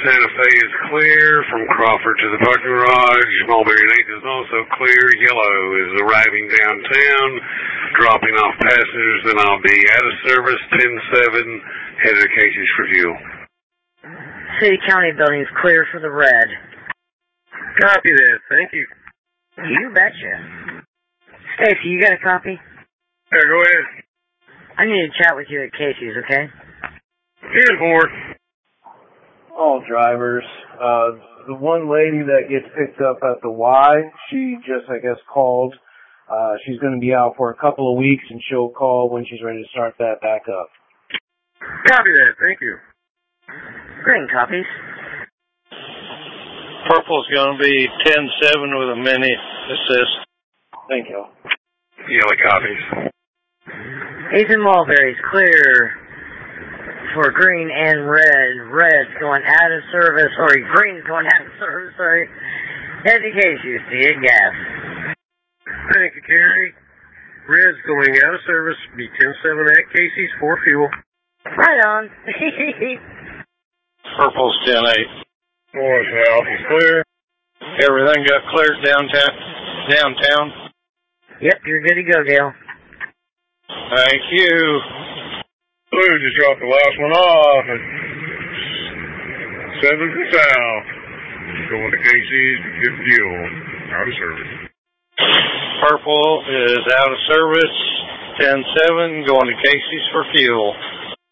Santa Fe is clear from Crawford to the parking garage. Mulberry and 8th is also clear. Yellow is arriving downtown, dropping off passengers. Then I'll be out of service, 10-7, headed to Casey's for fuel. City County building is clear for the red. Copy that. Thank you. You betcha. Stacy, you got a copy? Yeah, go ahead. I need to chat with you at Casey's, okay? Here's more. All drivers. The one lady that gets picked up at the Y, she just, I guess, called. She's going to be out for a couple of weeks, and she'll call when she's ready to start that back up. Copy that. Thank you. Green copies. Purple's going to be 10-7 with a mini assist. Thank you. Yellow copies. 8th and Mulberry's clear for green and red. Red's going out of service, or green's going out of service, sorry. Head to Casey's to get gas. Thank you, Kerry. Red's going out of service, be 10-7 at Casey's for fuel. Right on. Purple's 10-8. North South is clear. Everything got cleared downtown? Yep, you're good to go, Gail. Thank you. Blue just dropped the last one off at 7th South. Going to Casey's to get fuel. Out of service. Purple is out of service, 10-7, going to Casey's for fuel.